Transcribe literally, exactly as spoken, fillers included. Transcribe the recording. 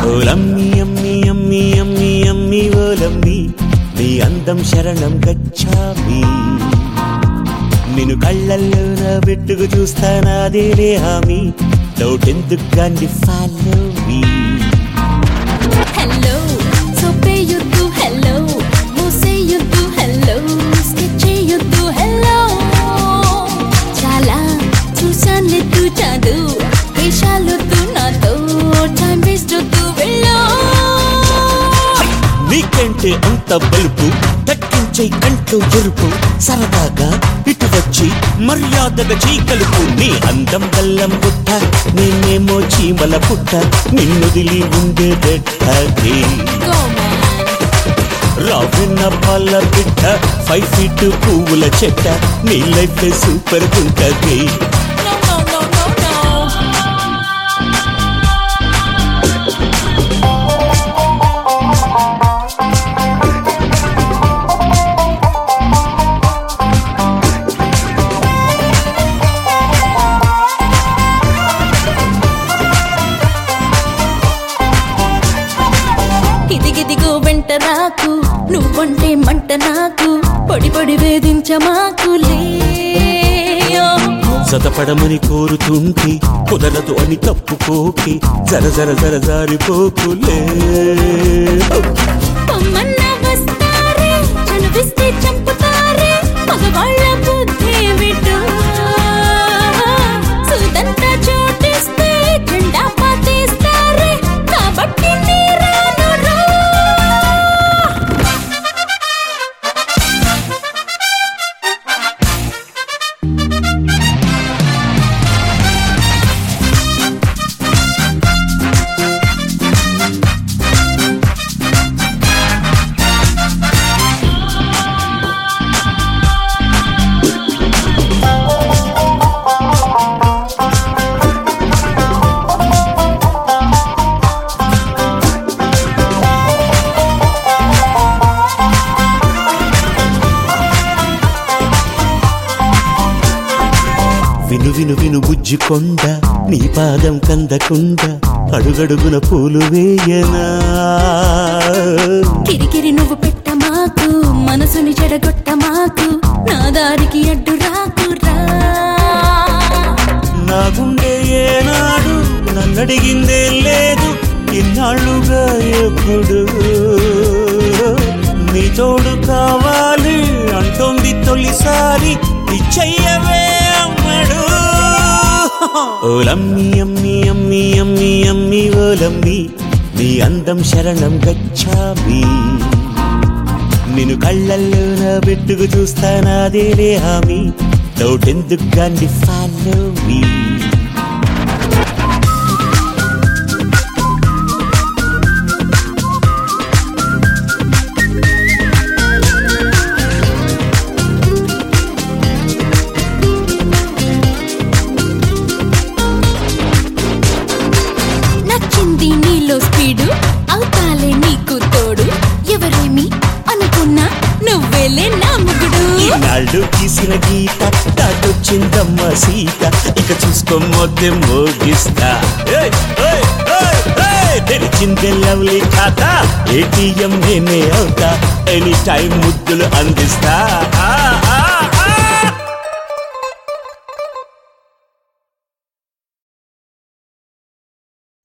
ఓలమ్మి అమ్మి అమ్మి అమ్మి అమ్మి ఓలమ్మి నీ అందం శరణం గచ్చామి నిన్ను కళ్ళల్లోన పెట్టుకు చూస్తానాదేలే హామీ డౌట్ ఎందుకు గాండి ఫాలో మీ హలో సోపేయొద్దు హలో మూసేయొద్దు హలో స్కెచ్ చేయొద్దు హలో చాలా చూసానెద్దు చాదు వేషాలొద్దు నాతో టైం వేస్ట్ వద్దు వెళ్ళో నీకంటే అంత బలుపు తగ్గించే కంటూ ఎరుపు సరదాగా ఇటు వచ్చి మర్యాదగా చీకలుపు నీ అందం బల్లం పుట్ట నేనేమో చీమల పుట్ట నిన్నుదిలి ఉండే బెట్టది రావిన్న పాల బిడ్డ ఫైవ్ ఫీట్ పువ్వుల చెట్ట నీ లైఫ్ సూపర్ ఉంటది ఇదిగిదిగో వెంట నాకు నువ్వంటే మంట నాకు పొడి పొడి వేధించమాకులే సతపడమని కోరుతుంటే కుదరదు అని తప్పుకోకి జర జర జర జారిపోకులే పొమ్మన్నా వస్తారే చనువిస్తే చంపుతారే మగవాళ్ళ బుద్ధి విడు సుదంతా చోటిస్తే జెండా పాతేస్తారే కాబట్టి నీరాను రా విను విను విను బుజ్జికొండ నీ పాదం కందకుండ అడుగడుగున పూలు వేయనా కిరికిరి నువ్వు పెట్ట మాకు మనసుని చెడగొట్ట మాకు నా దారికి అడ్డు రాకురా నా గుండె ఏనాడు నన్నడిగిందే లేదు ఇన్నాళ్ళుగా ఎప్పుడు నీ తోడు కావాలి అంటోంది తొలిసారి ఇచ్చయ్యవే అమ్మడు ఓలమ్మి అమ్మి అమ్మి అమ్మి అమ్మి ఓలమ్మి నీ అందం శరణం గచ్చామి నిన్ను కళ్ళల్లోన పెట్టుకు చూస్తానాదేలే హామీ డౌట్ ఎందుకు గాండి ఫాలో మీ నచ్చింది నీలో స్పీడు అవుతాలే నీకు తోడు ఎవరేమి అనుకున్నా నువ్వేలే నా ముగుడు నాళ్ళు గీసిన గీత దాటొచ్చిందమ్మ సీత ఇక చూసుకోమొద్దే మోగిస్తా తెరిచిందే లవ్లీ ఖాతా ఏటీఎం నేనే అవుతా ఎనీ టైం ముద్దులు అందిస్తా